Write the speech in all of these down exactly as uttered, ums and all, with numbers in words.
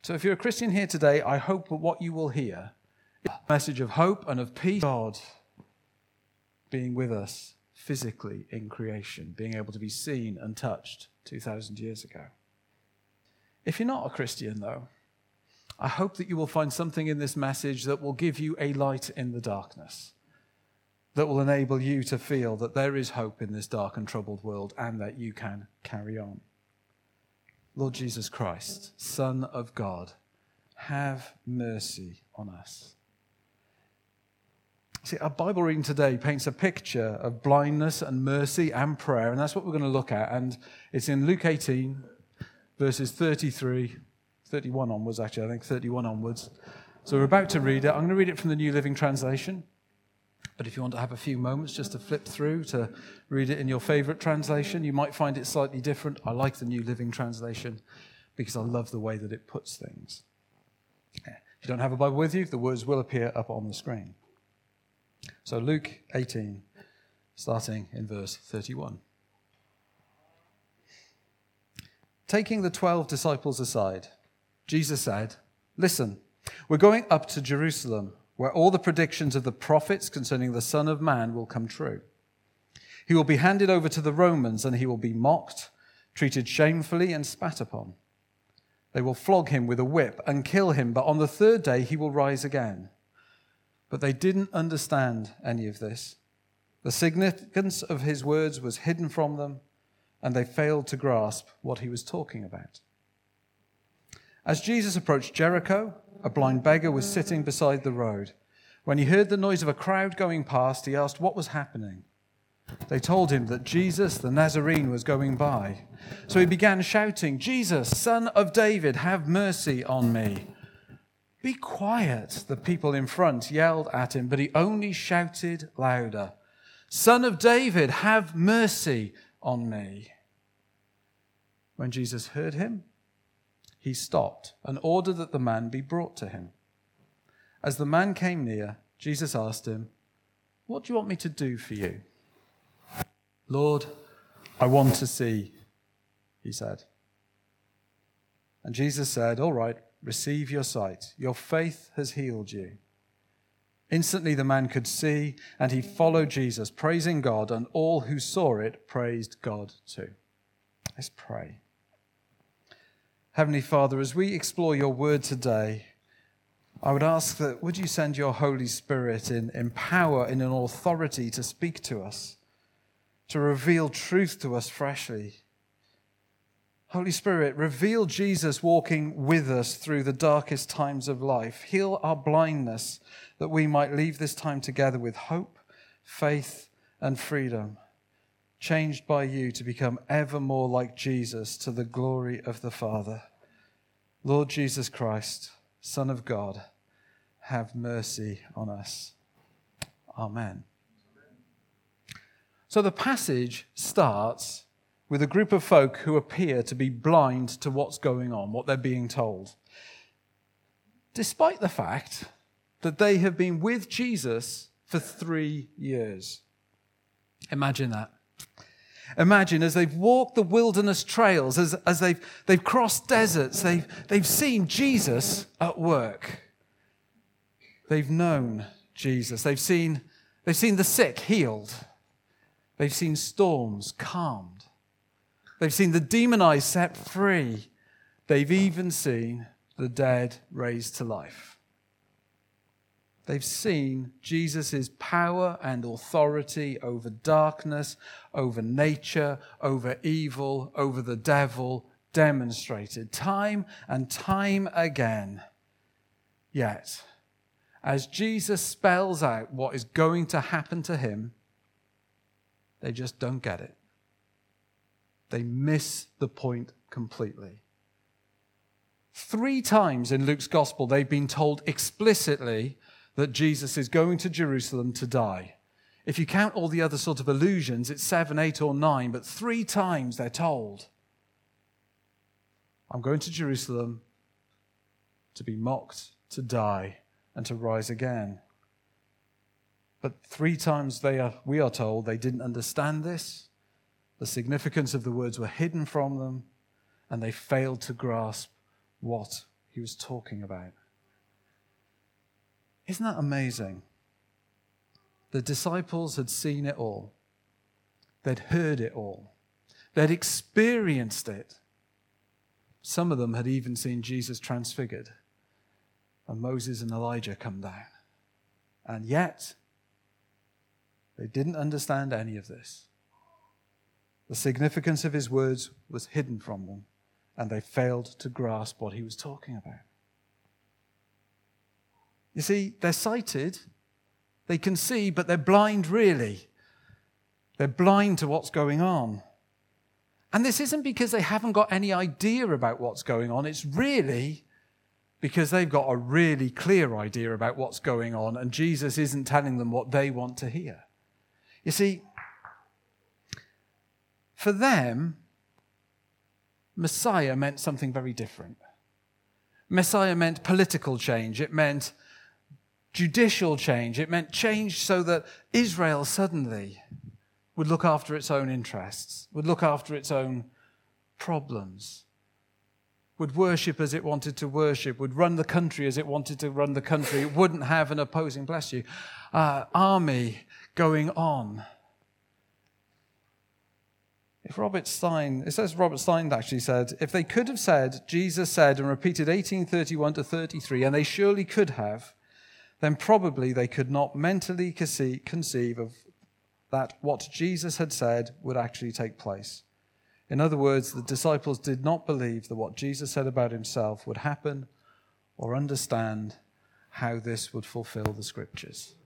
So if you're a Christian here today, I hope that what you will hear is a message of hope and of peace. God being with us physically in creation, being able to be seen and touched two thousand years ago. If you're not a Christian, though, I hope that you will find something in this message that will give you a light in the darkness, that will enable you to feel that there is hope in this dark and troubled world and that you can carry on. Lord Jesus Christ, Son of God, have mercy on us. See, our Bible reading today paints a picture of blindness and mercy and prayer, and that's what we're going to look at. And it's in Luke eighteen, verses thirty-three, thirty-one onwards, actually, I think thirty-one onwards. So we're about to read it. I'm going to read it from the New Living Translation. But if you want to have a few moments just to flip through, to read it in your favorite translation, you might find it slightly different. I like the New Living Translation because I love the way that it puts things. If you don't have a Bible with you, the words will appear up on the screen. So Luke eighteen, starting in verse thirty-one. Taking the twelve disciples aside, Jesus said, "Listen, we're going up to Jerusalem, where all the predictions of the prophets concerning the Son of Man will come true. He will be handed over to the Romans, and he will be mocked, treated shamefully, and spat upon. They will flog him with a whip and kill him, but on the third day he will rise again." But they didn't understand any of this. The significance of his words was hidden from them, and they failed to grasp what he was talking about. As Jesus approached Jericho, a blind beggar was sitting beside the road. When he heard the noise of a crowd going past, he asked what was happening. They told him that Jesus, the Nazarene, was going by. So he began shouting, "Jesus, Son of David, have mercy on me." "Be quiet," the people in front yelled at him, but he only shouted louder, "Son of David, have mercy on me." When Jesus heard him, he stopped and ordered that the man be brought to him. As the man came near, Jesus asked him, "What do you want me to do for you?" "Lord, I want to see," he said. And Jesus said, "All right, receive your sight. Your faith has healed you." Instantly the man could see, and he followed Jesus, praising God, and all who saw it praised God too. Let's pray. Heavenly Father, as we explore your word today, I would ask that would you send your Holy Spirit in, in power, in an authority to speak to us, to reveal truth to us freshly. Holy Spirit, reveal Jesus walking with us through the darkest times of life. Heal our blindness that we might leave this time together with hope, faith, and freedom, changed by you to become ever more like Jesus to the glory of the Father. Lord Jesus Christ, Son of God, have mercy on us. Amen. So the passage starts with a group of folk who appear to be blind to what's going on, what they're being told, despite the fact that they have been with Jesus for three years. Imagine that. Imagine as they've walked the wilderness trails, as, as they've, they've crossed deserts, they've, they've seen Jesus at work. They've known Jesus. They've seen, they've seen the sick healed. They've seen storms calmed. They've seen the demonized set free. They've even seen the dead raised to life. They've seen Jesus' power and authority over darkness, over nature, over evil, over the devil, demonstrated time and time again. Yet, as Jesus spells out what is going to happen to him, they just don't get it. They miss the point completely. Three times in Luke's gospel, they've been told explicitly that Jesus is going to Jerusalem to die. If you count all the other sort of allusions, it's seven, eight, or nine, but three times they're told, "I'm going to Jerusalem to be mocked, to die, and to rise again." But three times they are, we are told they didn't understand this. The significance of the words were hidden from them, and they failed to grasp what he was talking about. Isn't that amazing? The disciples had seen it all. They'd heard it all. They'd experienced it. Some of them had even seen Jesus transfigured and Moses and Elijah come down. And yet, they didn't understand any of this. The significance of his words was hidden from them, and they failed to grasp what he was talking about. You see, they're sighted, they can see, but they're blind really. They're blind to what's going on. And this isn't because they haven't got any idea about what's going on. It's really because they've got a really clear idea about what's going on, and Jesus isn't telling them what they want to hear. You see, for them, Messiah meant something very different. Messiah meant political change. It meant judicial change. It meant change so that Israel suddenly would look after its own interests, would look after its own problems, would worship as it wanted to worship, would run the country as it wanted to run the country. It wouldn't have an opposing, bless you, uh, army going on. If Robert Stein, it says Robert Stein actually said, if they could have said, Jesus said and repeated eighteen thirty-one to thirty-three, and they surely could have, then probably they could not mentally conceive of that what Jesus had said would actually take place. In other words, the disciples did not believe that what Jesus said about himself would happen or understand how this would fulfill the scriptures.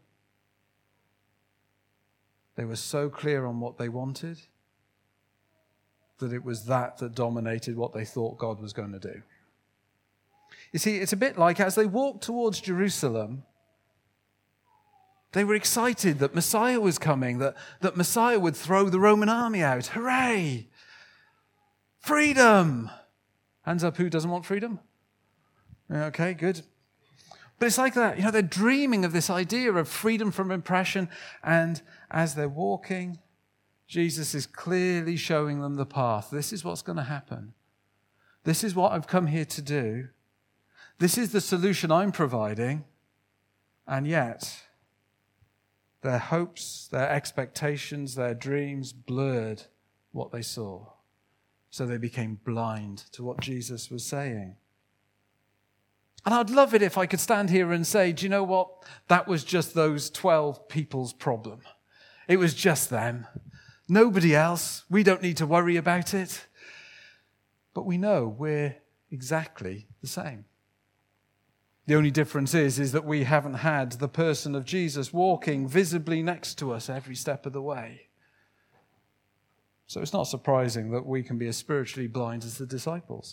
They were so clear on what they wanted that it was that that dominated what they thought God was going to do. You see, it's a bit like as they walked towards Jerusalem, they were excited that Messiah was coming, that, that Messiah would throw the Roman army out. Hooray! Freedom! Hands up, who doesn't want freedom? Okay, good. But it's like that. You know, they're dreaming of this idea of freedom from oppression, and as they're walking, Jesus is clearly showing them the path. This is what's going to happen. This is what I've come here to do. This is the solution I'm providing. And yet, their hopes, their expectations, their dreams blurred what they saw. So they became blind to what Jesus was saying. And I'd love it if I could stand here and say, do you know what? That was just those twelve people's problem. It was just them. Nobody else. We don't need to worry about it. But we know we're exactly the same. The only difference is, is that we haven't had the person of Jesus walking visibly next to us every step of the way. So it's not surprising that we can be as spiritually blind as the disciples.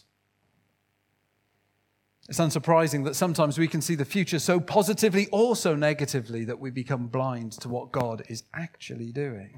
It's unsurprising that sometimes we can see the future so positively or so negatively that we become blind to what God is actually doing.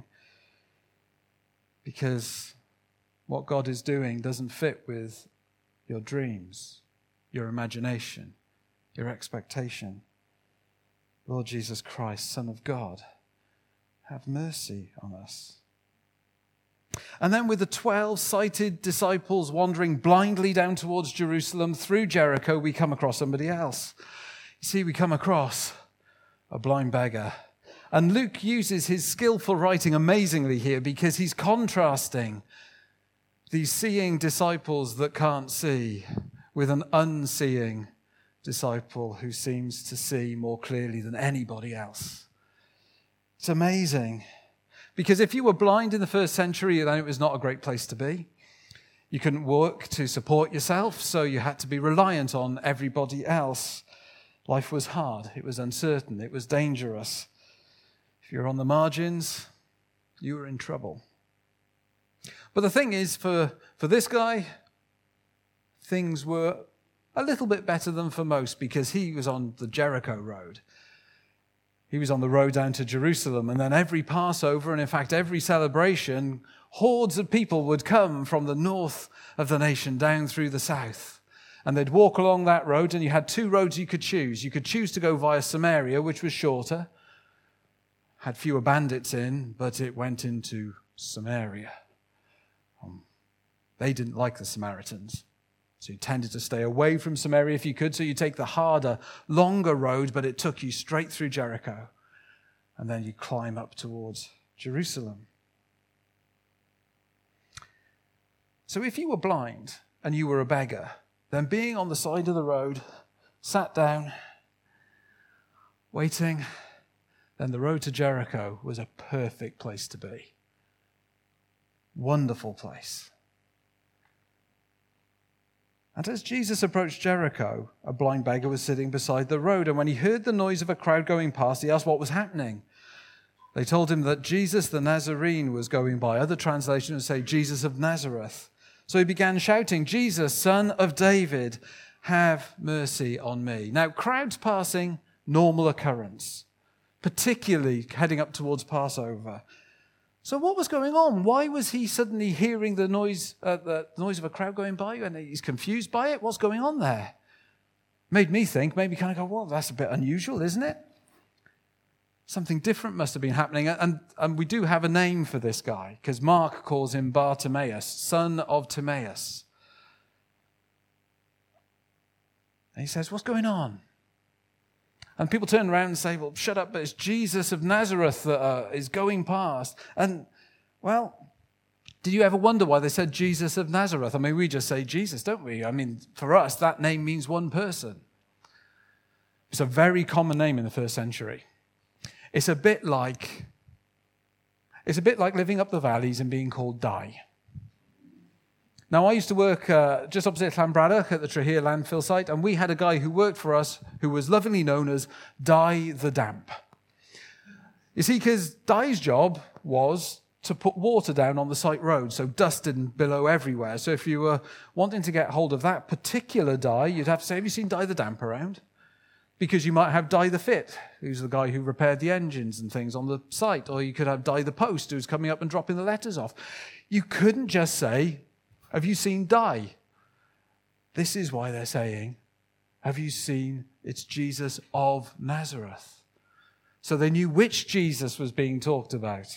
Because what God is doing doesn't fit with your dreams, your imagination, your expectation. Lord Jesus Christ, Son of God, have mercy on us. And then with the twelve sighted disciples wandering blindly down towards Jerusalem through Jericho, we come across somebody else. You see, we come across a blind beggar. And Luke uses his skillful writing amazingly here because he's contrasting these seeing disciples that can't see with an unseeing disciple who seems to see more clearly than anybody else. It's amazing. Because if you were blind in the first century, then it was not a great place to be. You couldn't work to support yourself, so you had to be reliant on everybody else. Life was hard. It was uncertain. It was dangerous. If you're on the margins, you were in trouble. But the thing is, for, for this guy, things were a little bit better than for most because he was on the Jericho road. He was on the road down to Jerusalem, and then every Passover, and in fact every celebration, hordes of people would come from the north of the nation down through the south. And they'd walk along that road, and you had two roads you could choose. You could choose to go via Samaria, which was shorter, had fewer bandits in, but it went into Samaria. Um, they didn't like the Samaritans. So you tended to stay away from Samaria if you could, so you take the harder, longer road, but it took you straight through Jericho. And then you climb up towards Jerusalem. So if you were blind and you were a beggar, then being on the side of the road, sat down, waiting, then the road to Jericho was a perfect place to be. Wonderful place. And as Jesus approached Jericho, a blind beggar was sitting beside the road, and when he heard the noise of a crowd going past, he asked what was happening. They told him that Jesus the Nazarene was going by. Other translations say Jesus of Nazareth. So he began shouting, "Jesus, Son of David, have mercy on me." Now, crowds passing, normal occurrence, particularly heading up towards Passover. So what was going on? Why was he suddenly hearing the noise, uh, the noise of a crowd going by, and he's confused by it? What's going on there? Made me think, maybe kind of go, well, that's a bit unusual, isn't it? Something different must have been happening. And, and we do have a name for this guy, because Mark calls him Bartimaeus, son of Timaeus. And he says, what's going on? And people turn around and say, well, shut up, but it's Jesus of Nazareth that uh, is going past. And, well, did you ever wonder why they said Jesus of Nazareth? I mean, we just say Jesus, don't we? I mean, for us, that name means one person. It's a very common name in the first century. It's a bit like, it's a bit like living up the valleys and being called Di. Now, I used to work uh, just opposite Llanbradach at the Trehear landfill site, and we had a guy who worked for us who was lovingly known as Di the Damp. You see, because Di's job was to put water down on the site road, so dust didn't billow everywhere. So if you were wanting to get hold of that particular Di, you'd have to say, have you seen Di the Damp around? Because you might have Di the Fit, who's the guy who repaired the engines and things on the site, or you could have Di the Post, who's coming up and dropping the letters off. You couldn't just say, have you seen Di? This is why they're saying, have you seen, it's Jesus of Nazareth. So they knew which Jesus was being talked about.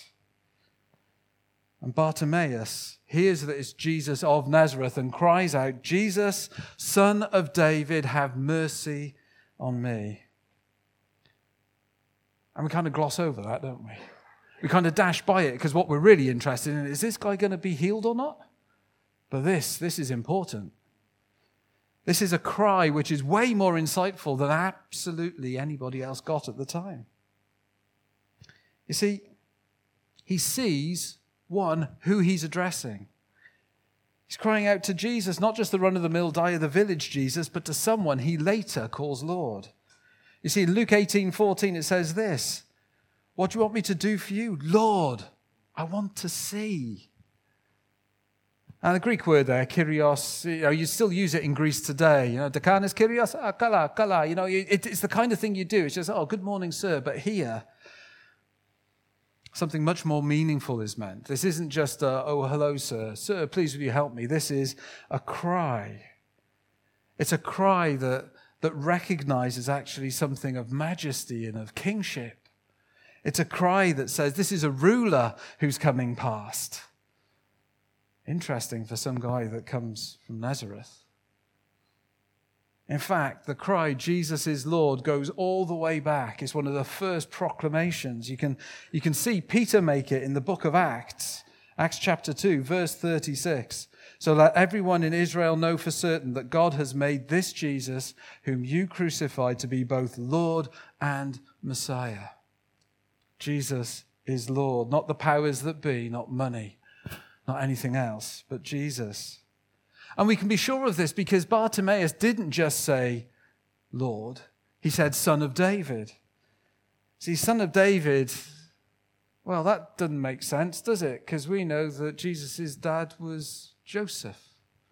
And Bartimaeus hears that it's Jesus of Nazareth and cries out, Jesus, Son of David, have mercy on me. And we kind of gloss over that, don't we? We kind of dash by it because what we're really interested in is this guy going to be healed or not? But this, this is important. This is a cry which is way more insightful than absolutely anybody else got at the time. You see, he sees, one, who he's addressing. He's crying out to Jesus, not just the run-of-the-mill Di of the village Jesus, but to someone he later calls Lord. You see, in Luke eighteen fourteen, it says this, what do you want me to do for you? Lord, I want to see. And the Greek word there, kyrios, you know, you still use it in Greece today. You know, dekanis kyrios, ah, kala, kala. You know, it, it's the kind of thing you do. It's just, oh, good morning, sir. But here, something much more meaningful is meant. This isn't just a, oh, hello, sir. Sir, please will you help me? This is a cry. It's a cry that, that recognizes actually something of majesty and of kingship. It's a cry that says, this is a ruler who's coming past. Interesting for some guy that comes from Nazareth. In fact, the cry, Jesus is Lord, goes all the way back. It's one of the first proclamations. You can, you can see Peter make it in the book of Acts, Acts chapter two, verse thirty-six. So let everyone in Israel know for certain that God has made this Jesus, whom you crucified, to be both Lord and Messiah. Jesus is Lord, not the powers that be, not money. Not anything else, but Jesus. And we can be sure of this because Bartimaeus didn't just say, Lord. He said, Son of David. See, Son of David, well, that doesn't make sense, does it? Because we know that Jesus' dad was Joseph.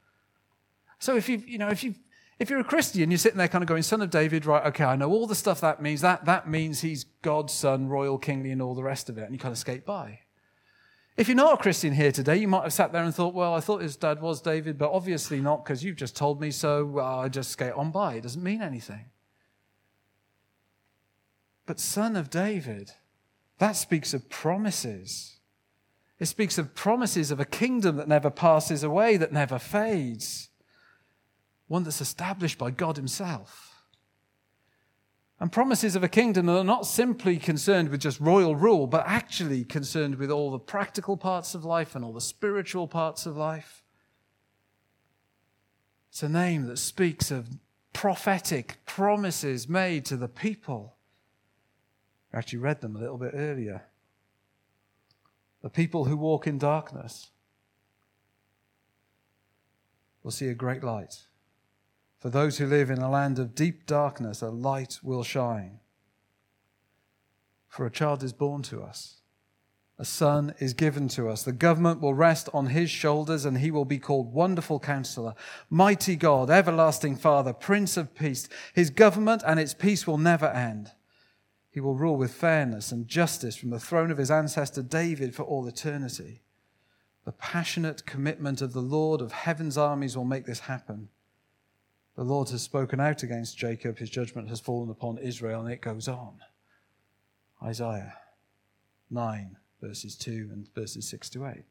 So if you, you know, if you, if you're a Christian, you're sitting there kind of going, Son of David, right? Okay, I know all the stuff that means. That that means he's God's son, royal, kingly, and all the rest of it, and you kind of skate by. If you're not a Christian here today, you might have sat there and thought, well, I thought his dad was David, but obviously not because you've just told me so. Well, I just skate on by. It doesn't mean anything. But Son of David, that speaks of promises. It speaks of promises of a kingdom that never passes away, that never fades. one that's established by God himself. And promises of a kingdom that are not simply concerned with just royal rule, but actually concerned with all the practical parts of life and all the spiritual parts of life. It's a name that speaks of prophetic promises made to the people. We actually read them a little bit earlier. The people who walk in darkness will see a great light. For those who live in a land of deep darkness, a light will shine. For a child is born to us. A son is given to us. The government will rest on his shoulders, and he will be called Wonderful Counselor, Mighty God, Everlasting Father, Prince of Peace. His government and its peace will never end. He will rule with fairness and justice from the throne of his ancestor David for all eternity. The passionate commitment of the Lord of heaven's armies will make this happen. The Lord has spoken out against Jacob. His judgment has fallen upon Israel, and it goes on. Isaiah nine, verses two and verses six to eight.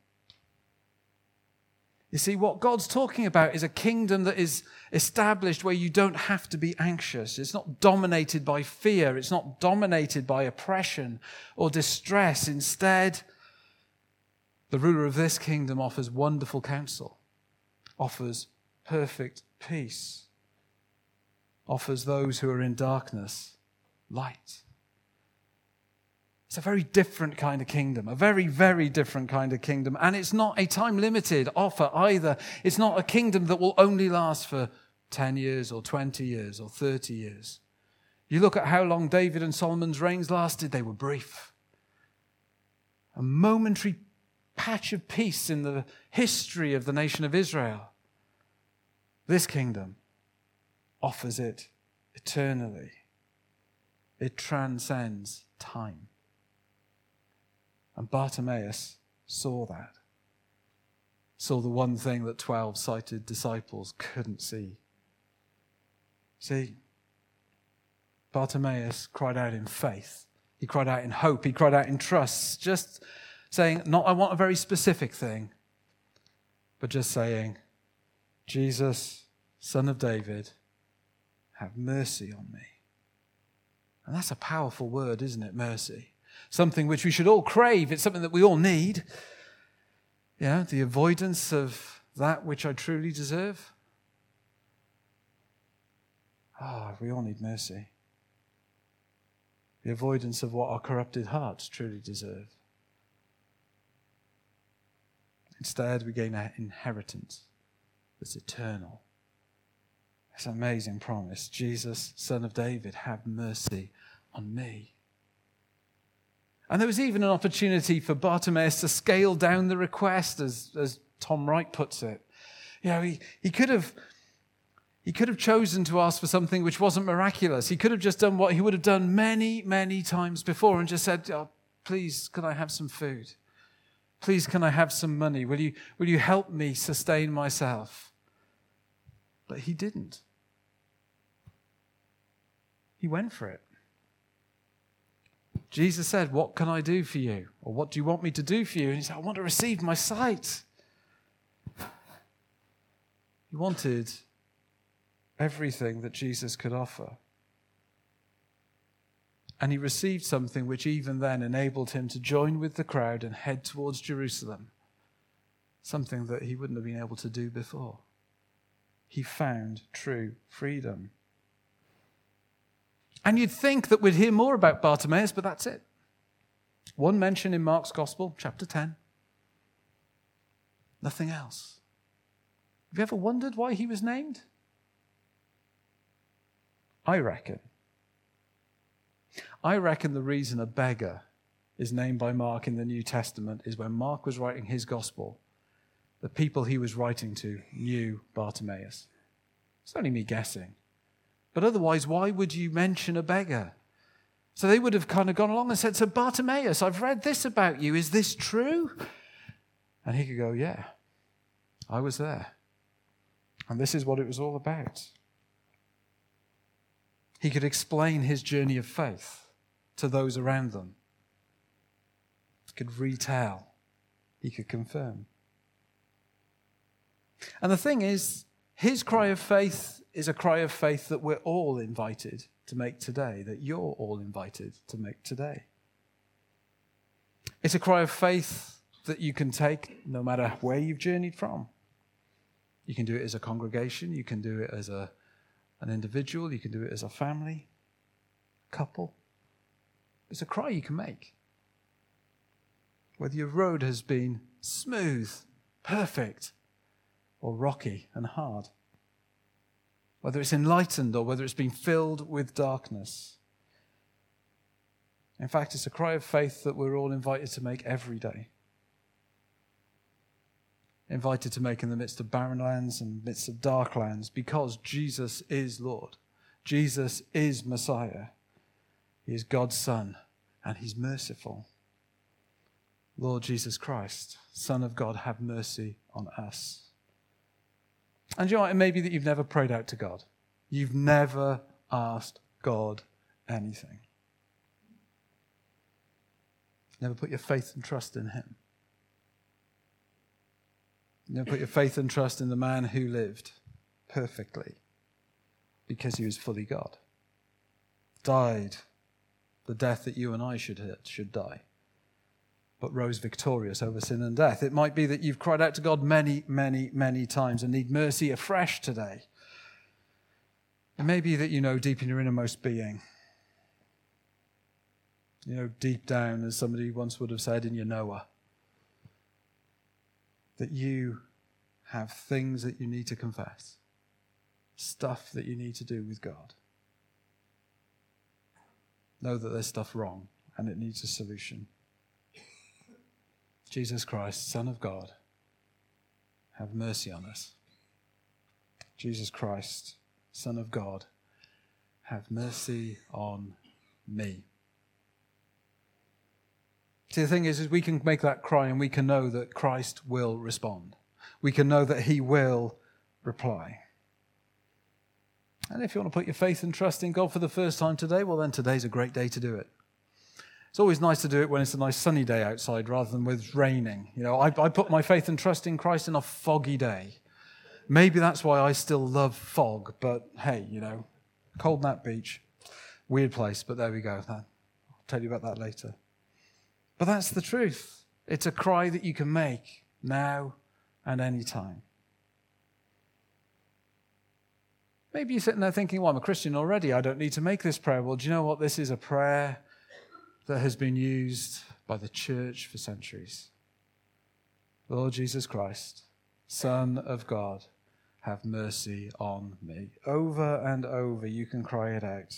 You see, what God's talking about is a kingdom that is established where you don't have to be anxious. It's not dominated by fear. It's not dominated by oppression or distress. Instead, the ruler of this kingdom offers wonderful counsel, offers perfect peace, offers those who are in darkness light. It's a very different kind of kingdom, a very, very different kind of kingdom. And it's not a time-limited offer either. It's not a kingdom that will only last for ten years or twenty years or thirty years. You look at how long David and Solomon's reigns lasted, they were brief. A momentary patch of peace in the history of the nation of Israel. This kingdom offers it eternally. It transcends time. And Bartimaeus saw that. Saw the one thing that twelve sighted disciples couldn't see. See, Bartimaeus cried out in faith. He cried out in hope. He cried out in trust. Just saying, not I want a very specific thing, but just saying, Jesus, Son of David, have mercy on me. And that's a powerful word, isn't it? Mercy. Something which we should all crave. It's something that we all need. Yeah, the avoidance of that which I truly deserve. Ah, oh, we all need mercy. The avoidance of what our corrupted hearts truly deserve. Instead, we gain an inheritance that's eternal. It's an amazing promise. Jesus, Son of David, have mercy on me. And there was even an opportunity for Bartimaeus to scale down the request, as, as Tom Wright puts it. You know, he, he could have he could have chosen to ask for something which wasn't miraculous. He could have just done what he would have done many, many times before and just said, oh, please, can I have some food? Please, can I have some money? Will you, will you help me sustain myself? But he didn't. He went for it. Jesus said, what can I do for you? Or what do you want me to do for you? And he said, I want to receive my sight. He wanted everything that Jesus could offer. And he received something which even then enabled him to join with the crowd and head towards Jerusalem. Something that he wouldn't have been able to do before. He found true freedom. And you'd think that we'd hear more about Bartimaeus, but that's it. One mention in Mark's Gospel, chapter ten. Nothing else. Have you ever wondered why he was named? I reckon. I reckon the reason a beggar is named by Mark in the New Testament is when Mark was writing his Gospel, the people he was writing to knew Bartimaeus. It's only me guessing. But otherwise, why would you mention a beggar? So they would have kind of gone along and said, so Bartimaeus, I've read this about you. Is this true? And he could go, yeah, I was there. And this is what it was all about. He could explain his journey of faith to those around them. He could retell. He could confirm. And the thing is, His cry of faith is a cry of faith that we're all invited to make today, that you're all invited to make today. It's a cry of faith that you can take no matter where you've journeyed from. You can do it as a congregation, you can do it as a, an individual, you can do it as a family, couple. It's a cry you can make. Whether your road has been smooth, perfect, or rocky and hard. Whether it's enlightened or whether it's been filled with darkness. In fact, it's a cry of faith that we're all invited to make every day. Invited to make in the midst of barren lands and midst of dark lands, because Jesus is Lord. Jesus is Messiah. He is God's Son, and he's merciful. Lord Jesus Christ, Son of God, have mercy on us. And you know what? It may be that you've never prayed out to God. You've never asked God anything. Never put your faith and trust in him. Never put your faith and trust in the man who lived perfectly because he was fully God. Died the death that you and I should hit, should die, but rose victorious over sin and death. It might be that you've cried out to God many, many, many times and need mercy afresh today. It may be that you know deep in your innermost being, you know, deep down, as somebody once would have said, in your Noah, that you have things that you need to confess, stuff that you need to do with God. Know that there's stuff wrong and it needs a solution. Jesus Christ, Son of God, have mercy on us. Jesus Christ, Son of God, have mercy on me. See, the thing is, is we can make that cry and we can know that Christ will respond. We can know that he will reply. And if you want to put your faith and trust in God for the first time today, well then today's a great day to do it. It's always nice to do it when it's a nice sunny day outside rather than with raining. You know, I, I put my faith and trust in Christ in a foggy day. Maybe that's why I still love fog, but hey, you know, cold Nat Beach, weird place, but there we go. I'll tell you about that later. But that's the truth. It's a cry that you can make now and any time. Maybe you're sitting there thinking, well, I'm a Christian already. I don't need to make this prayer. Well, do you know what? This is a prayer that has been used by the church for centuries. Lord Jesus Christ, Son of God, have mercy on me. Over and over, you can cry it out.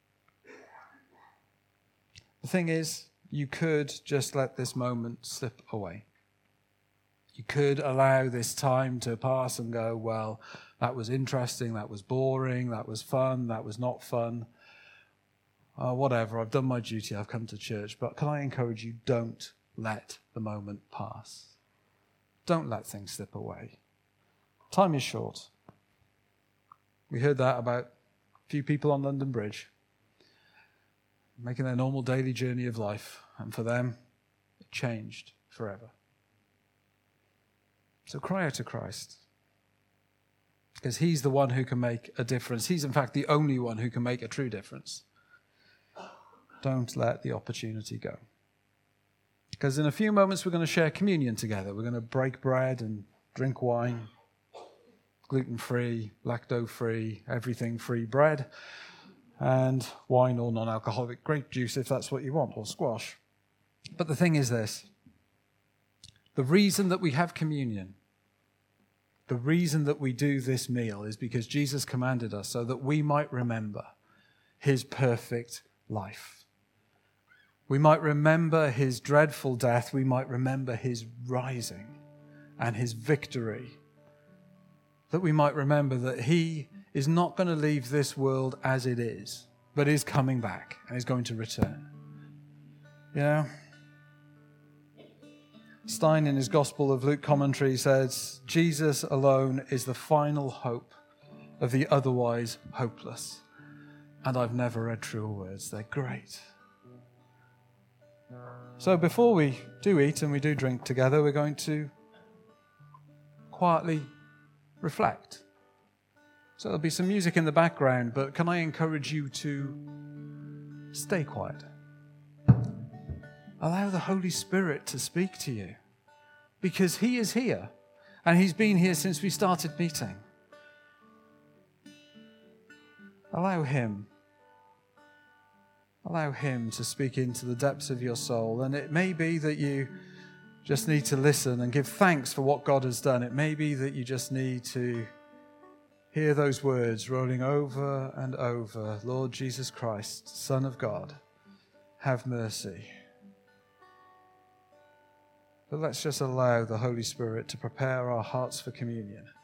The thing is, you could just let this moment slip away. You could allow this time to pass and go, well, that was interesting, that was boring, that was fun, that was not fun. Uh, whatever, I've done my duty, I've come to church. But can I encourage you, don't let the moment pass. Don't let things slip away. Time is short. We heard that about a few people on London Bridge, making their normal daily journey of life, and for them, it changed forever. So cry out to Christ, because he's the one who can make a difference. He's, in fact, the only one who can make a true difference. Don't let the opportunity go. Because in a few moments, we're going to share communion together. We're going to break bread and drink wine, gluten-free, lacto-free, everything-free bread, and wine or non-alcoholic grape juice if that's what you want, or squash. But the thing is this. The reason that we have communion, the reason that we do this meal is because Jesus commanded us so that we might remember his perfect life. We might remember his dreadful death. We might remember his rising and his victory. That we might remember that he is not going to leave this world as it is, but is coming back and is going to return. You know? Stein, in his Gospel of Luke commentary, says, Jesus alone is the final hope of the otherwise hopeless. And I've never read truer words. They're great. So before we do eat and we do drink together, we're going to quietly reflect So there'll be some music in the background, but can I encourage you to stay quiet? Allow the Holy Spirit to speak to you, because he is here, and he's been here since we started meeting. Allow him. Allow him to speak into the depths of your soul. And it may be that you just need to listen and give thanks for what God has done. It may be that you just need to hear those words rolling over and over. Lord Jesus Christ, Son of God, have mercy. But let's just allow the Holy Spirit to prepare our hearts for communion.